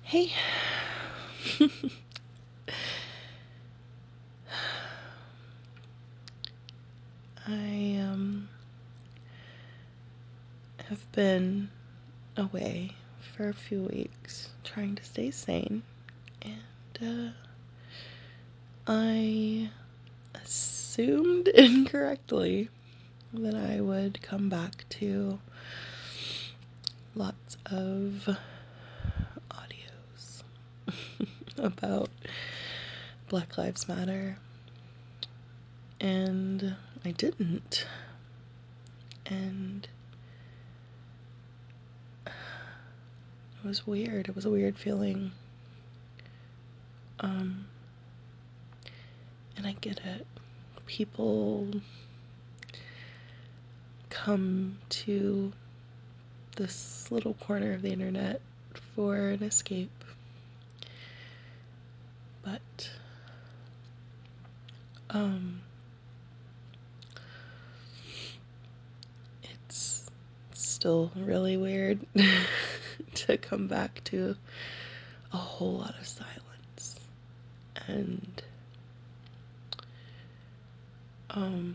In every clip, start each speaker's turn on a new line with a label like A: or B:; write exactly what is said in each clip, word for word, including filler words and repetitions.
A: Hey. I um have been away for a few weeks trying to stay sane, and uh, I assumed incorrectly that I would come back to lots of audios about Black Lives Matter, and I didn't. And it was weird. It was a weird feeling. Um, and I get it. People come to this little corner of the internet for an escape. But, um, it's still really weird to come back to a whole lot of silence. And, um,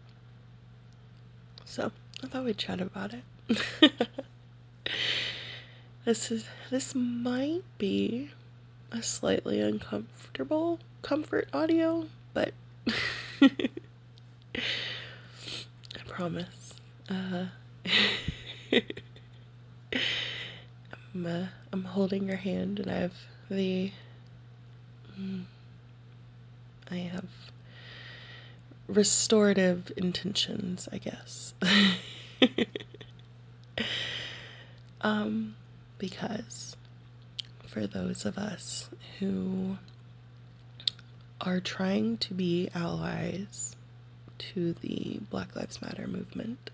A: so I thought we'd chat about it. This is, this might be a slightly uncomfortable comfort audio, but I promise. Uh, I'm, uh, I'm holding your hand, and I have the. Mm, I have restorative intentions, I guess. um, because for those of us who are trying to be allies to the Black Lives Matter movement,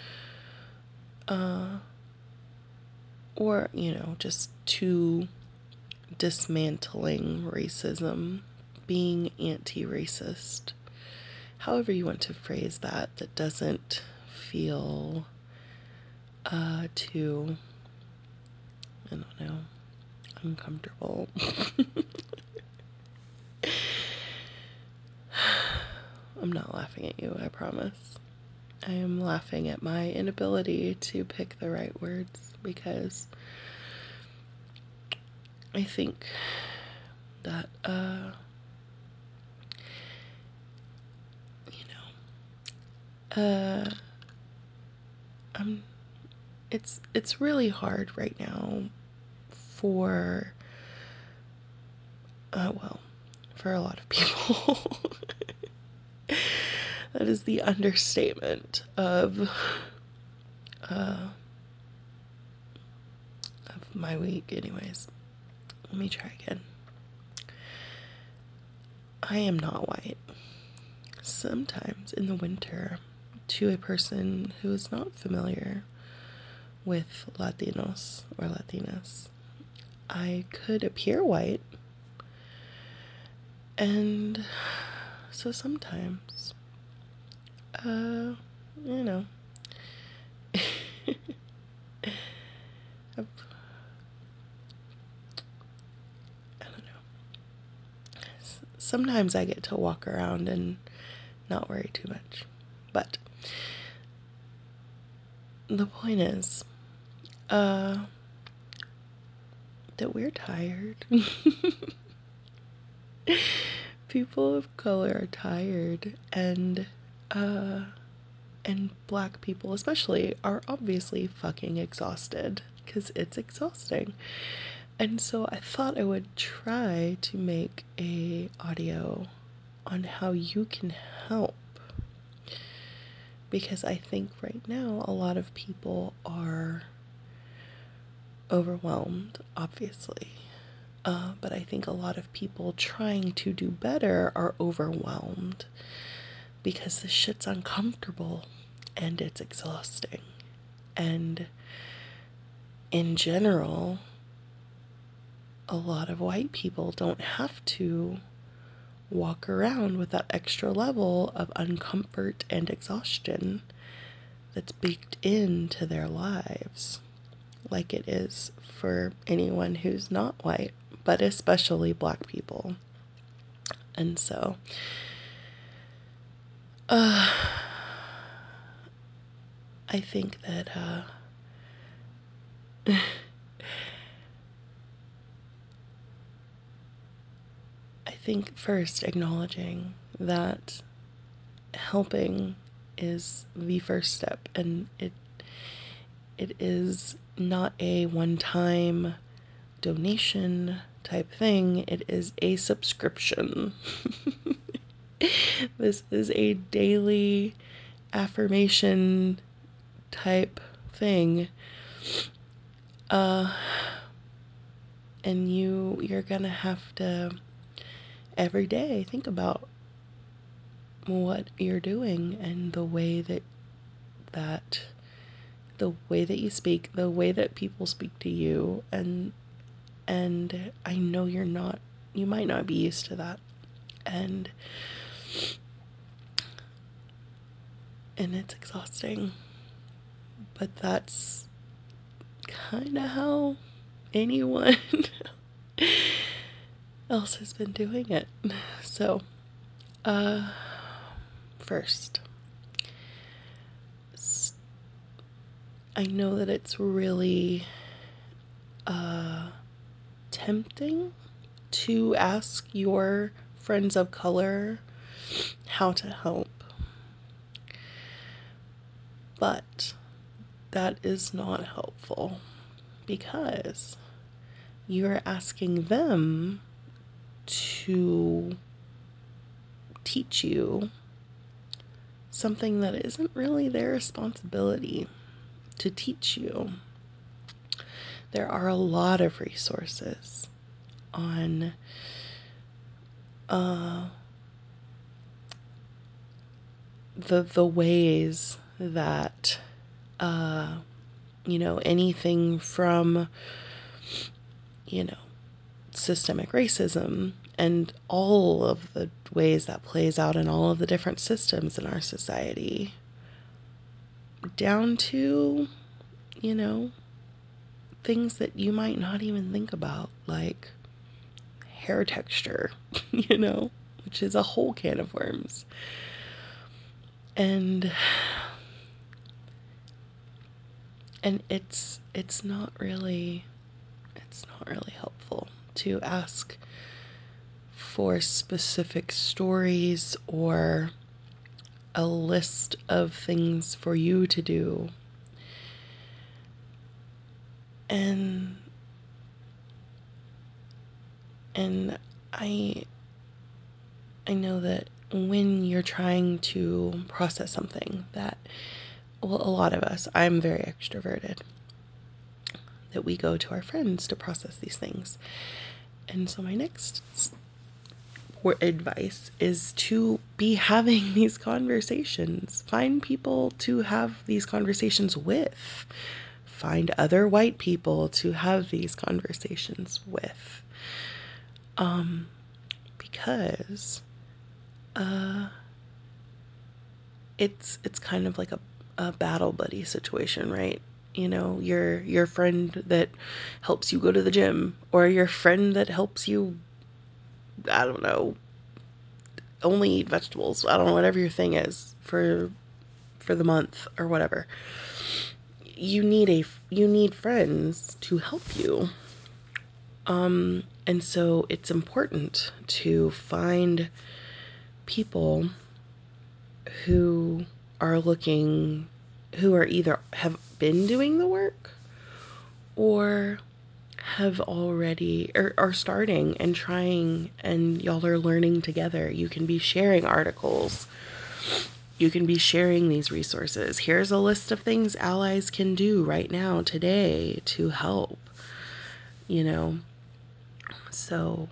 A: uh, or, you know, just to dismantling racism, being anti-racist, however you want to phrase that, that doesn't feel uh, too, I don't know, uncomfortable. I'm not laughing at you, I promise. I am laughing at my inability to pick the right words, because I think that, uh, you know, uh, I'm, it's, it's really hard right now for, uh, well, for a lot of people. That is the understatement of, uh, of my week, anyways. Let me try again. I am not white. Sometimes in the winter, to a person who is not familiar with Latinos or Latinas, I could appear white. And so sometimes, uh, you know, I've, I don't know. Sometimes I get to walk around and not worry too much. But the point is, uh, that we're tired. People of color are tired, and, uh, and black people especially are obviously fucking exhausted, because it's exhausting. And so I thought I would try to make a audio on how you can help, because I think right now a lot of people are overwhelmed, obviously. Uh, but I think a lot of people trying to do better are overwhelmed because this shit's uncomfortable and it's exhausting. And in general, a lot of white people don't have to walk around with that extra level of uncomfort and exhaustion that's baked into their lives, like it is for anyone who's not white, but especially Black people. And so, uh, I think that, uh, I think first acknowledging that helping is the first step, and it it is not a one-time donation type thing. It is a subscription. This is a daily affirmation type thing. Uh, and you you're gonna have to every day think about what you're doing and the way that that the way that you speak, the way that people speak to you, and and I know you're not you might not be used to that. And and it's exhausting. But that's kind of how anyone else has been doing it. So, uh, first, I know that it's really uh, tempting to ask your friends of color how to help. But that is not helpful because you're asking them to teach you something that isn't really their responsibility to teach you. There are a lot of resources on uh, the the ways that uh, you know, anything from, you know, systemic racism and all of the ways that plays out in all of the different systems in our society, down to, you know, things that you might not even think about, like hair texture, you know, which is a whole can of worms. And and it's it's not really it's not really helpful to ask for specific stories or a list of things for you to do. And and I I know that when you're trying to process something that, well, a lot of us, I'm very extroverted, that we go to our friends to process these things. And so my next advice is to be having these conversations. Find people to have these conversations with. Find other white people to have these conversations with. Um, because uh, it's it's kind of like a, a battle buddy situation, right? You know, your your friend that helps you go to the gym, or your friend that helps you, I don't know, only eat vegetables. I don't know, whatever your thing is for for the month or whatever. You need a you need friends to help you. Um, and so it's important to find people who are looking, who are either have been doing the work or have already, or are starting and trying, and y'all are learning together. You can be sharing articles. You can be sharing these resources. Here's a list of things allies can do right now, today, to help. You know, so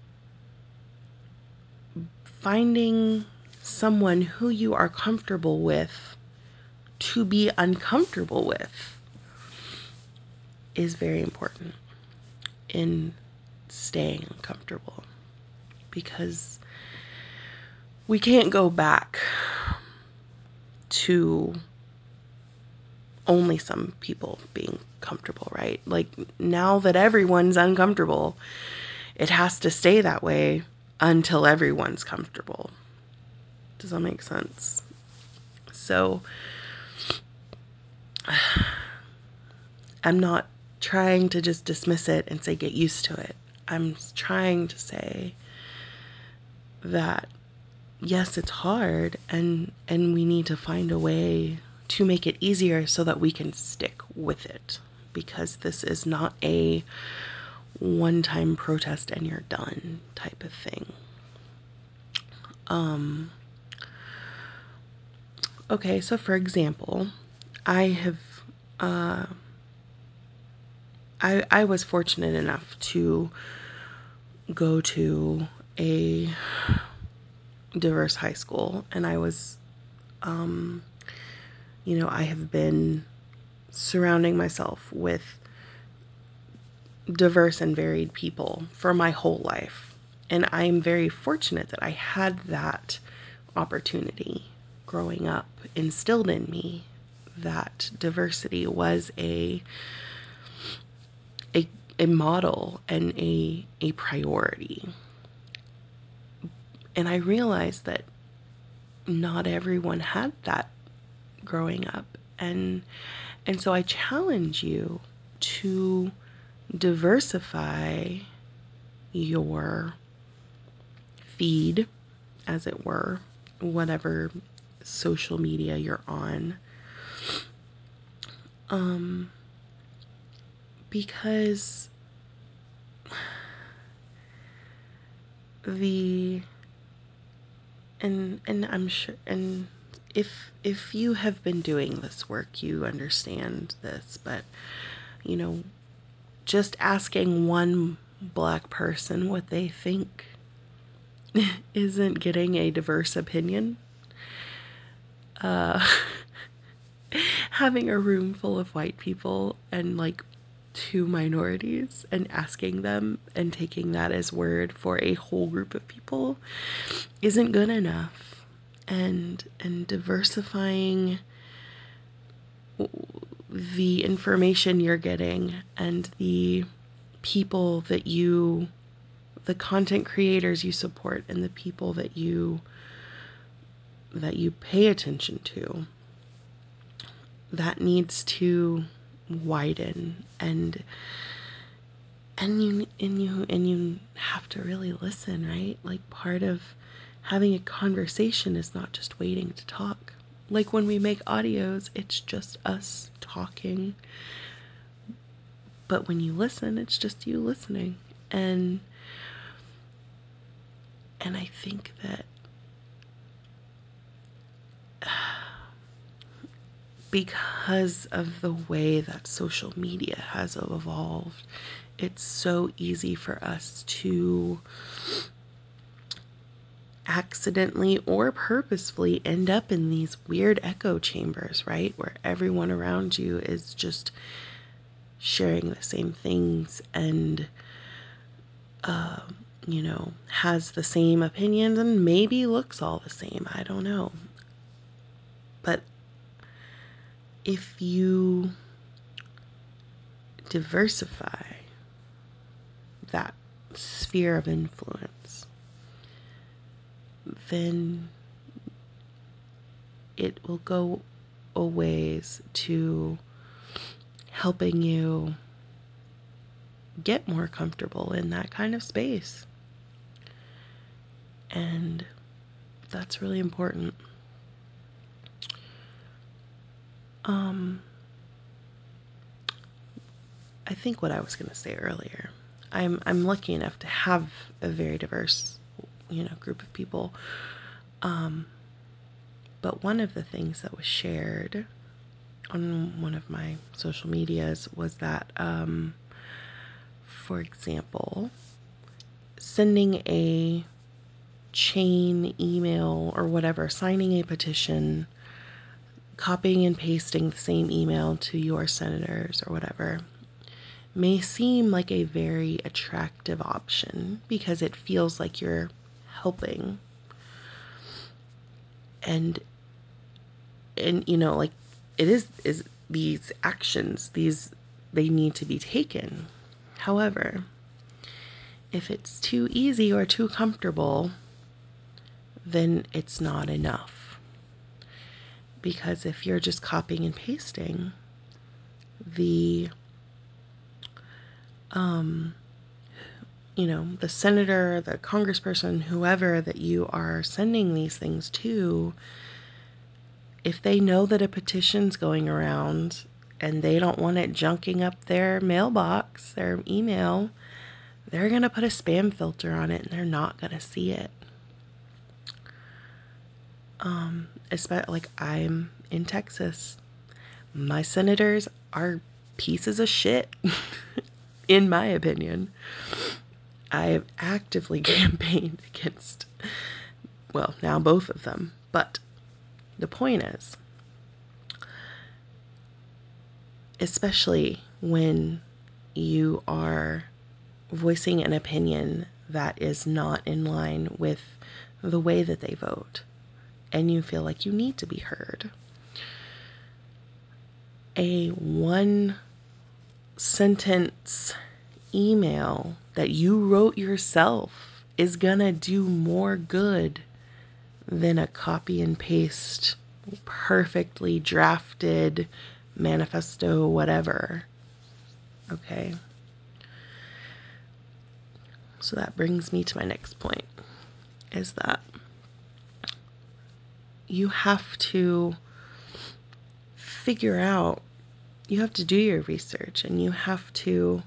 A: finding someone who you are comfortable with to be uncomfortable with is very important in staying uncomfortable, because we can't go back to only some people being comfortable, right? Like now that everyone's uncomfortable, it has to stay that way until everyone's comfortable. Does that make sense? So I'm not trying to just dismiss it and say get used to it. I'm trying to say that yes, it's hard, and and we need to find a way to make it easier so that we can stick with it, because this is not a one-time protest and you're done type of thing. Um okay, so for example, I have uh I I was fortunate enough to go to a diverse high school, and I was um you know, I have been surrounding myself with diverse and varied people for my whole life. And I'm very fortunate that I had that opportunity growing up, instilled in me that diversity was a a, a model and a a priority. And I realized that not everyone had that growing up. And and so I challenge you to diversify your feed, as it were, whatever social media you're on. Um, because the and and I'm sure, and if if you have been doing this work, you understand this, but you know, just asking one black person what they think isn't getting a diverse opinion. Uh, having a room full of white people and like two minorities and asking them and taking that as word for a whole group of people isn't good enough. And and diversifying the information you're getting and the people that you, the content creators you support and the people that you that you pay attention to, that needs to widen. and and you and you and you have to really listen, right? Like part of having a conversation is not just waiting to talk. Like when we make audios, it's just us talking, but when you listen, it's just you listening. and and I think that because of the way that social media has evolved, it's so easy for us to accidentally or purposefully end up in these weird echo chambers, right? Where everyone around you is just sharing the same things and, uh, you know, has the same opinions and maybe looks all the same. I don't know. But if you diversify that sphere of influence, then it will go a ways to helping you get more comfortable in that kind of space. And that's really important. Um, I think what I was going to say earlier, I'm I'm lucky enough to have a very diverse, you know, group of people. Um, but one of the things that was shared on one of my social medias was that, um, for example, sending a chain email or whatever, signing a petition, copying and pasting the same email to your senators or whatever, may seem like a very attractive option because it feels like you're helping. And and you know, like it is is these actions, these they need to be taken. However, if it's too easy or too comfortable, then it's not enough. Because if you're just copying and pasting, the um you know, the senator, the congressperson, whoever that you are sending these things to, if they know that a petition's going around and they don't want it junking up their mailbox, their email, they're going to put a spam filter on it and they're not going to see it. Um, especially like I'm in Texas. My senators are pieces of shit, in my opinion. I have actively campaigned against, well, now both of them. But the point is, especially when you are voicing an opinion that is not in line with the way that they vote, and you feel like you need to be heard, a one sentence email that you wrote yourself is gonna do more good than a copy and paste, perfectly drafted manifesto, whatever. Okay. So that brings me to my next point, is that you have to figure out, you have to do your research, and you have to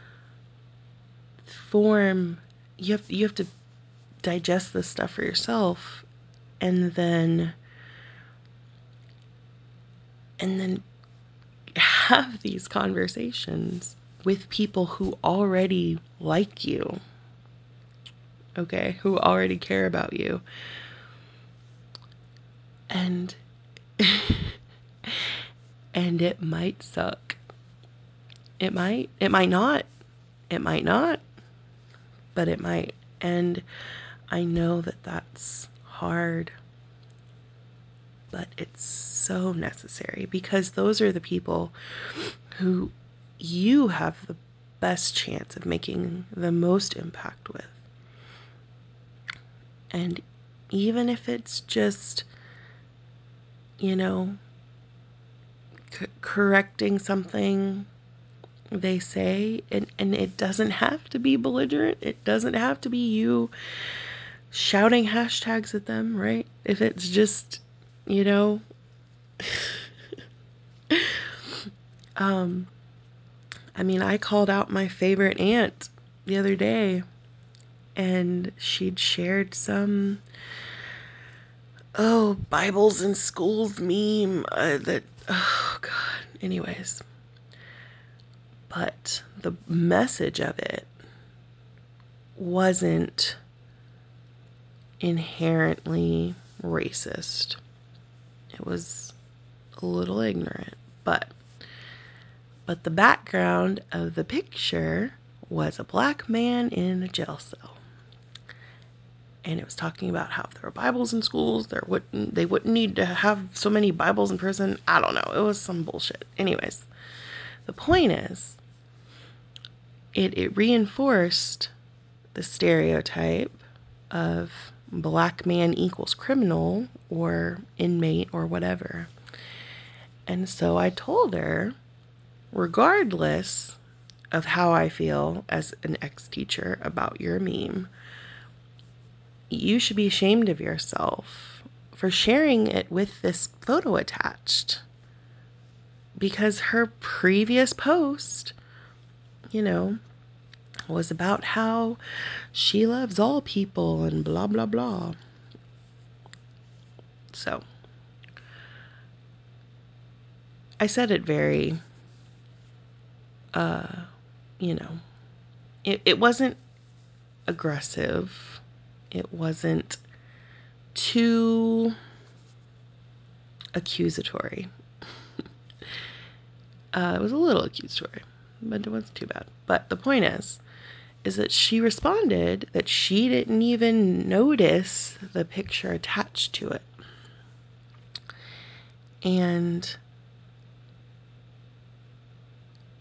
A: form, you have, you have to digest this stuff for yourself, and then and then have these conversations with people who already like you, okay, who already care about you. And and it might suck. It might. It might not. It might not. But it might. And I know that that's hard. But it's so necessary, because those are the people who you have the best chance of making the most impact with. And even if it's just, you know, c- correcting something they say, and, and it doesn't have to be belligerent. It doesn't have to be you shouting hashtags at them, right? If it's just, you know, um, I mean, I called out my favorite aunt the other day, and she'd shared some, oh, Bibles in schools meme uh, that, oh, God. Anyways, but the message of it wasn't inherently racist. It was a little ignorant, but but the background of the picture was a black man in a jail cell. And it was talking about how if there were Bibles in schools, there wouldn't they wouldn't need to have so many Bibles in prison. I don't know. It was some bullshit. Anyways, the point is, it, it reinforced the stereotype of black man equals criminal or inmate or whatever. And so I told her, regardless of how I feel as an ex-teacher about your meme, you should be ashamed of yourself for sharing it with this photo attached. Because her previous post, you know, was about how she loves all people and blah, blah, blah. So I said it very, uh, you know, it, it wasn't aggressive. It wasn't too accusatory. uh, it was a little accusatory, but it wasn't too bad. But the point is, is that she responded that she didn't even notice the picture attached to it. And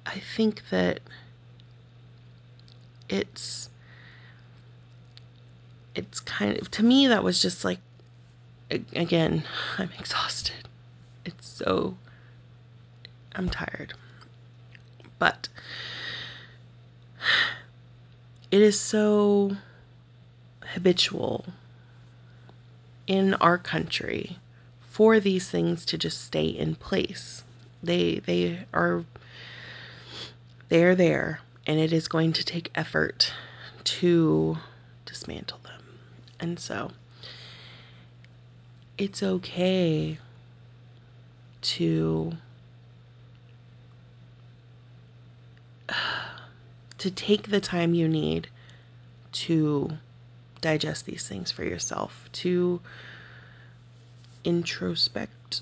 A: I think that it's, it's kind of, to me, that was just like, again, I'm exhausted. It's so, I'm tired. But it is so habitual in our country for these things to just stay in place. They they are they're there, and it is going to take effort to dismantle them. And so it's okay to to take the time you need to digest these things for yourself, to introspect,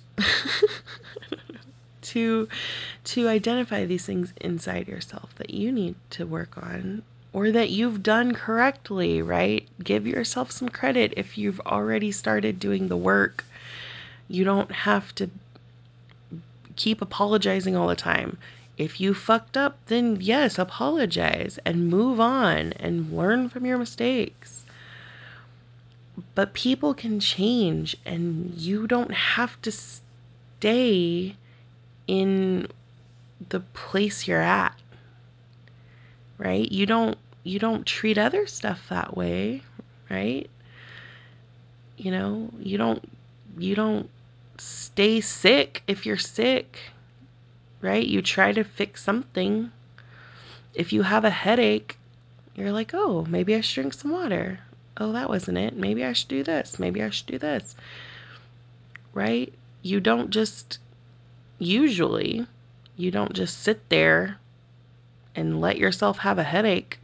A: to to identify these things inside yourself that you need to work on, or that you've done correctly, right? Give yourself some credit if you've already started doing the work. You don't have to keep apologizing all the time. If you fucked up, then yes, apologize and move on and learn from your mistakes. But people can change, and you don't have to stay in the place you're at, right? You don't you don't treat other stuff that way, right? You know, you don't you don't stay sick if you're sick, right? You try to fix something. If you have a headache, you're like, oh, maybe I should drink some water. Oh, that wasn't it. Maybe I should do this. Maybe I should do this. Right? You don't just, usually, you don't just sit there and let yourself have a headache.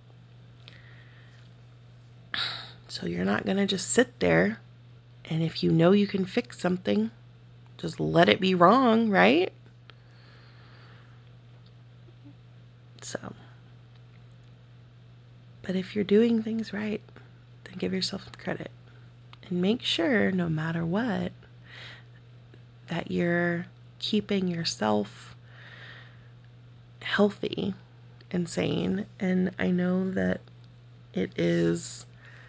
A: So you're not going to just sit there. And if you know you can fix something, just let it be wrong, right? So, but if you're doing things right, then give yourself some credit. And make sure, no matter what, that you're keeping yourself healthy and sane. And I know that it is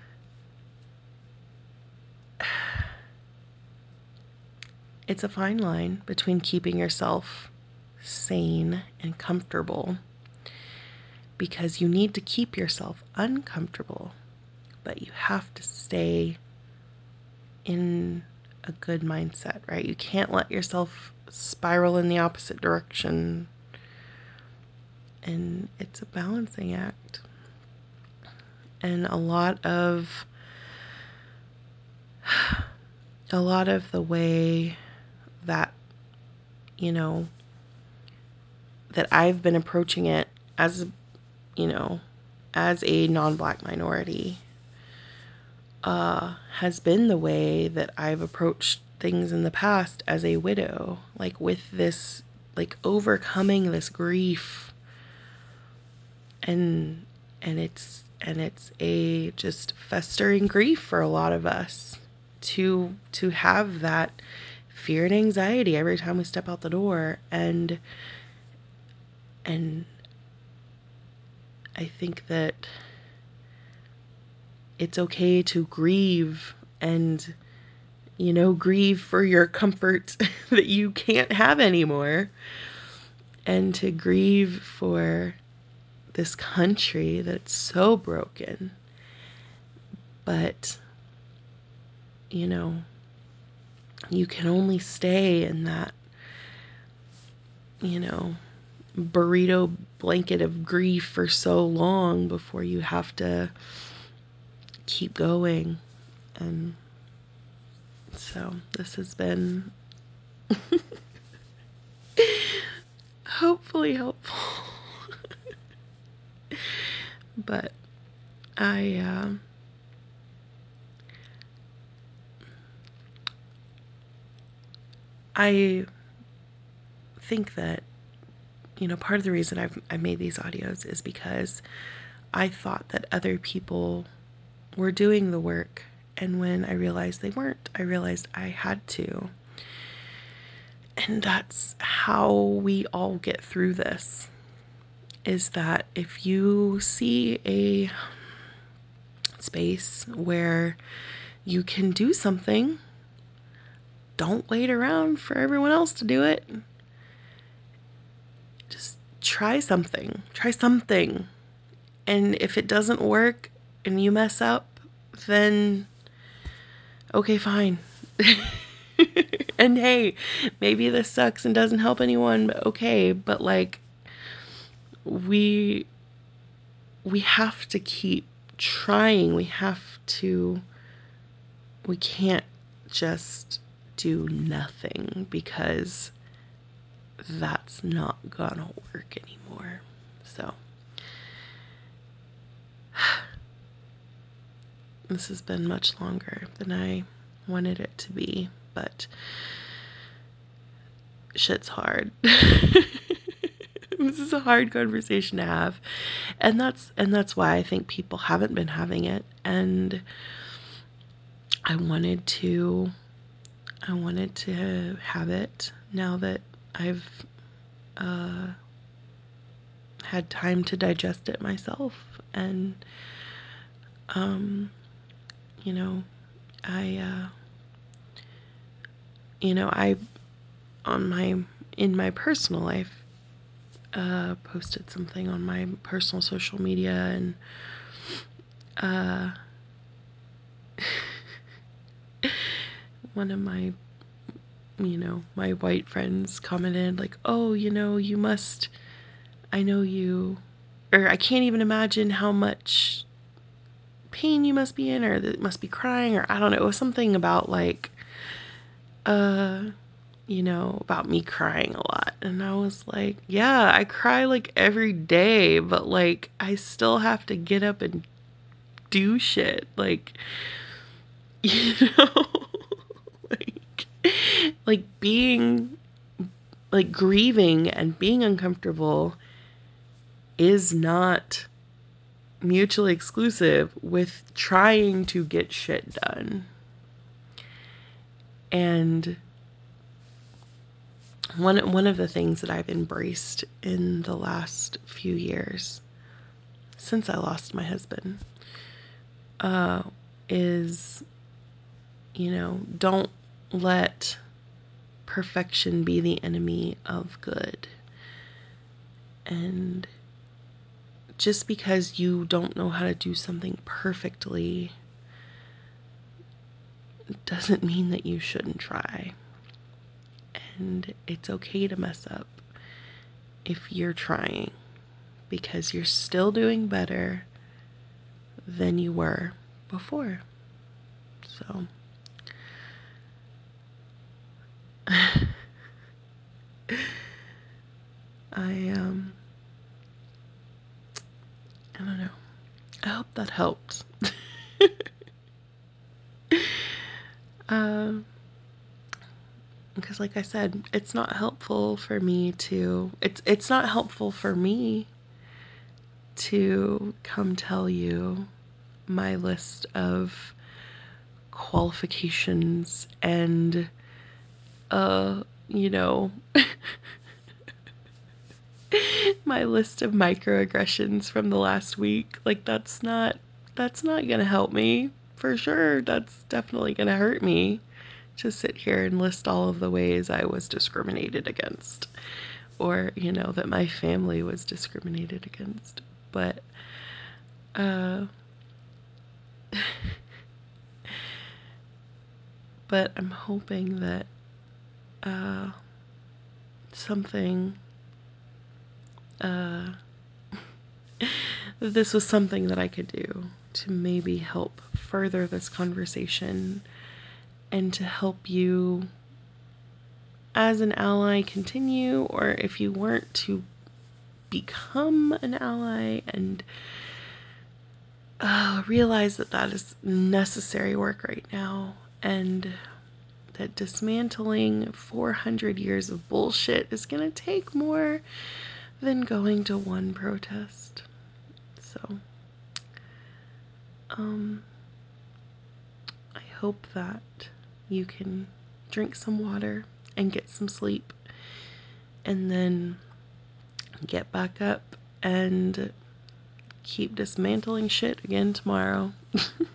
A: it's a fine line between keeping yourself sane and comfortable, because you need to keep yourself uncomfortable, but you have to stay in a good mindset, right? You can't let yourself spiral in the opposite direction. And it's a balancing act. And a lot of a lot of the way that, you know, that I've been approaching it as, you know, as a non-Black minority, uh, has been the way that I've approached things in the past as a widow, like with this, like overcoming this grief, and and it's and it's a just festering grief for a lot of us to to have that fear and anxiety every time we step out the door. And and I think that it's okay to grieve, and, you know, grieve for your comfort that you can't have anymore, and to grieve for this country that's so broken. But, you know, you can only stay in that, you know, burrito blanket of grief for so long before you have to keep going. And so this has been hopefully helpful. But I, uh, I think that, you know, part of the reason I've, I made these audios is because I thought that other people were doing the work. And when I realized they weren't, I realized I had to. And that's how we all get through this. is that if you see a space where you can do something, don't wait around for everyone else to do it. Just try something. Try something. And if it doesn't work and you mess up, then okay, fine. And hey, maybe this sucks and doesn't help anyone, but okay, but like we we have to keep trying. We have to we can't just do nothing, because that's not gonna work anymore. So this has been much longer than I wanted it to be, but shit's hard. This is a hard conversation to have. And that's and that's why I think people haven't been having it. And I wanted to I wanted to have it now that I've uh, had time to digest it myself. And um you know, I uh you know, I on my in my personal life uh posted something on my personal social media, and uh one of my you know, my white friends commented like, "Oh, you know, you must I know you or I can't even imagine how much pain you must be in, or that must be crying," or I don't know. It was something about like uh you know, about me crying a lot. And I was like, yeah, I cry like every day, but like I still have to get up and do shit. Like, you know, like, like being, like grieving and being uncomfortable is not mutually exclusive with trying to get shit done. And one one of the things that I've embraced in the last few years, since I lost my husband, uh, is, you know, don't let perfection be the enemy of good. And just because you don't know how to do something perfectly doesn't mean that you shouldn't try. And it's okay to mess up if you're trying, because you're still doing better than you were before. So I um I don't know. I hope that helped. um because like I said, it's not helpful for me to it's it's not helpful for me to come tell you my list of qualifications and uh you know my list of microaggressions from the last week. Like that's not that's not gonna help me for sure. That's definitely gonna hurt me to sit here and list all of the ways I was discriminated against, or you know, that my family was discriminated against. But uh but I'm hoping that uh something uh this was something that I could do to maybe help further this conversation, and to help you as an ally continue, or if you weren't, to become an ally, and uh, realize that that is necessary work right now, and that dismantling four hundred years of bullshit is going to take more than going to one protest. So, um, I hope that you can drink some water and get some sleep, and then get back up and keep dismantling shit again tomorrow.